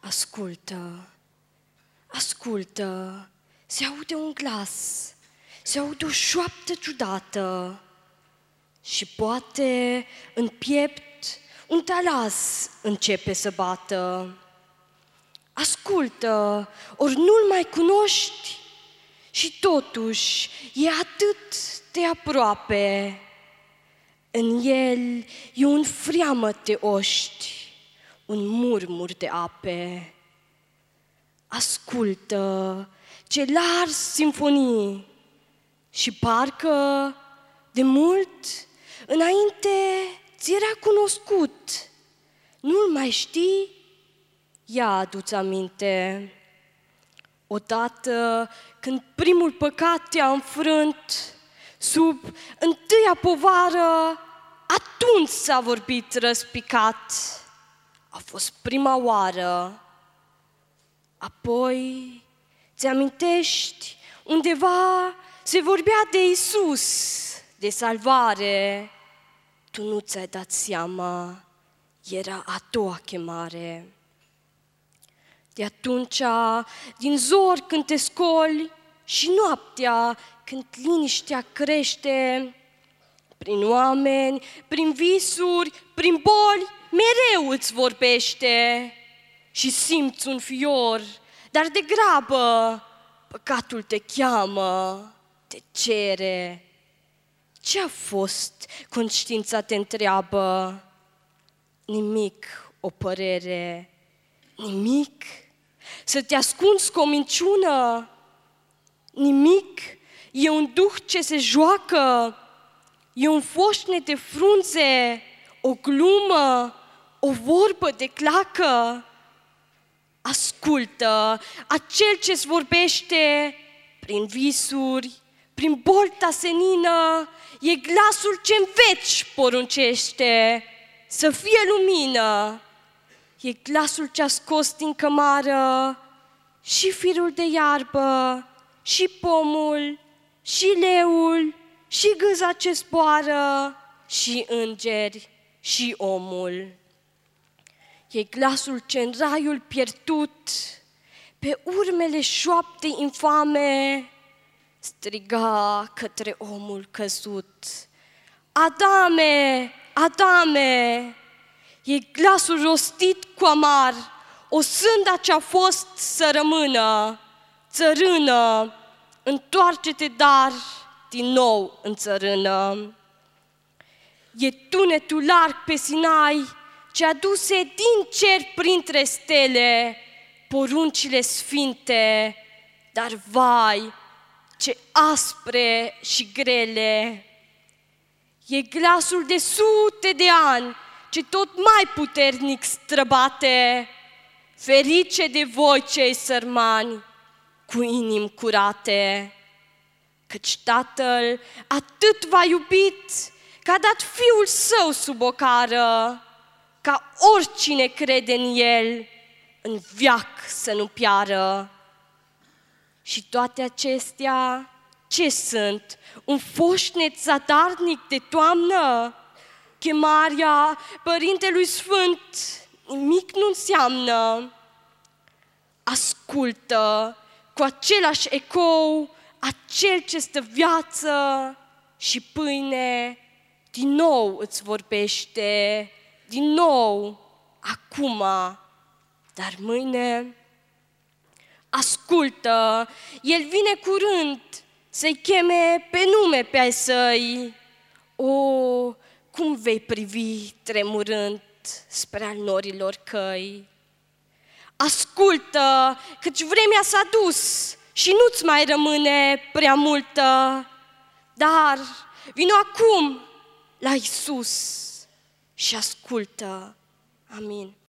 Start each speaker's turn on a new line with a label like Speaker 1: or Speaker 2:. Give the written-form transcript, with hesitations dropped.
Speaker 1: Ascultă, ascultă, se aude un glas, se aude o șoaptă ciudată și poate în piept un talas începe să bată. Ascultă, ori nu-l mai cunoști și totuși e atât de aproape. În el e un freamăt de oști, un murmur de ape. Ascultă, ce largi simfonii și parcă de mult înainte ți era cunoscut. Nu-l mai știi? Ia adu-ți aminte. Odată când primul păcat te-a înfrânt, sub întâia povară, atunci s-a vorbit răspicat. A fost prima oară. Apoi ți-amintești, undeva se vorbea de Iisus, de salvare. Tu nu ți-ai dat seama, era a doua chemare. De atunci, din zor când te scoli și noaptea când liniștea crește, prin oameni, prin visuri, prin boli, mereu îți vorbește și simți un fior, dar de grabă păcatul te cheamă, te cere. Ce-a fost? Conștiința te întreabă. Nimic, o părere, nimic. Să te ascunzi cu o minciună, nimic. E un duh ce se joacă, e un foșnet de frunze, o glumă, o vorbă de clacă. Ascultă, acel ce-ți vorbește prin visuri, prin bolta senină, e glasul ce-n veci poruncește să fie lumină. E glasul ce-a scos din cămară și firul de iarbă, și pomul, și leul, și gâza ce zboară, și îngeri, și omul. E glasul ce în raiul pierdut, pe urmele șoaptei infame, striga către omul căzut. Adame, Adame! E glasul rostit cu amar, o sânda ce-a fost să rămână. Țărână, întoarce-te dar din nou în țărână. E tunetul larg pe Sinai, ce aduse din cer printre stele poruncile sfinte, dar vai, ce aspre și grele. E glasul de sute de ani, ce tot mai puternic străbate, ferice de voi cei sărmani, cu inimi curate, căci Tatăl atât v-a iubit, că a dat Fiul Său sub ocară, ca oricine crede în El, în veac să nu piară. Și toate acestea, ce sunt? Un foșnet zadarnic de toamnă? Chemarea Părintelui Sfânt nimic nu înseamnă. Ascultă cu același ecou acel ce stă viață și pâine, din nou îți vorbește, din nou, acum, dar mâine. Ascultă, El vine curând să-i cheme pe nume pe ai săi. O, cum vei privi tremurând spre al norilor căi? Ascultă, căci vremea s-a dus și nu-ți mai rămâne prea multă, dar vino acum la Iisus și ascultă. Amin.